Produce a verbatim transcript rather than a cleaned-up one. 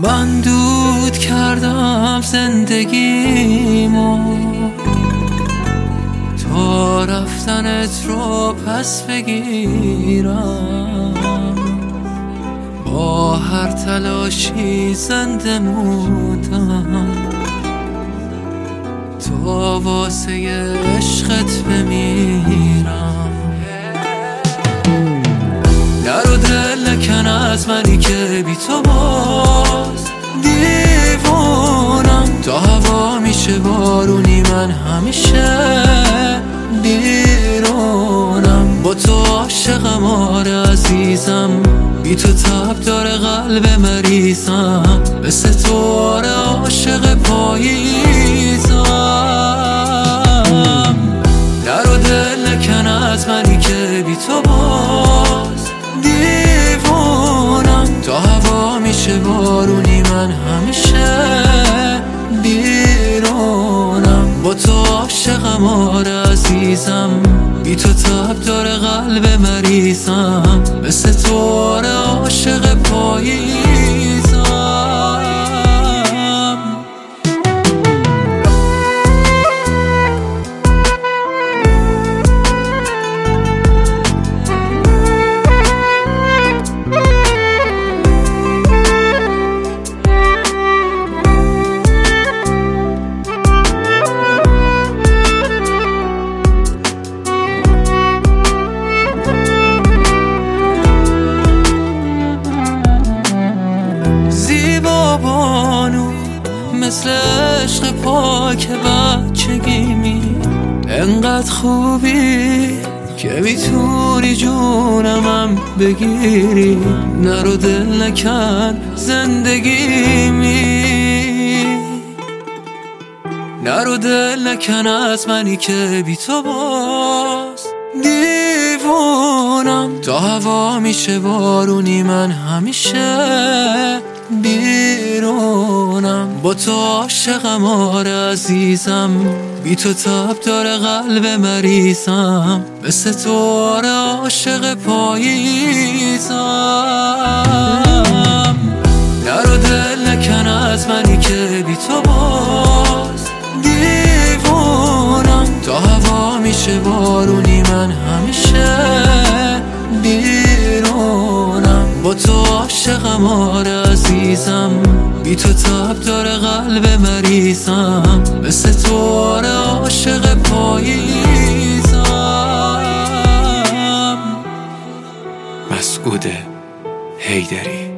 من دود کردم زندگیمو تا رفتنت رو پس بگیرم. با هر تلاشی زنده موندم تا واسه عشقت بمیرم. در و دل نکن از منی که بی تو باز دیوونم. تا هوا میشه بارونی من همیشه بیرونم. با تو عاشقم آره عزیزم، بی تو تب داره قلب مریضم. مثل تو آره عاشق پاییزم. در و دل نکن از منی که بی تو باز دیوونم. تا هوا میشه بارونی من همیشه بیرونم. با تو عاشقم آره عزیزم، بی تو تب داره قلب مریضم. مثل تو آره عاشق پاییزم. مثل عشق پاک بچگیمی، انقدر خوبی که میتونی جونمم بگیری. نرو دل نکن زندگیمی، نرو دل نکن از منی که بی تو باز دیوونم. تا هوا میشه بارونی من همیشه بیرونم. با تو عاشقم آره عزیزم، بی تو تب داره قلب مریضم. مثل تو آره عاشق پاییزم. نرو دل نکن از منی که بی تو باز دیوونم. تا هوا میشه بارونی من همیشه بیرونم. با تو عاشقم آره عزیزم، بی تو تب داره قلب مریضم. مثل تو آره عاشق پاییزم. مسعود حیدری.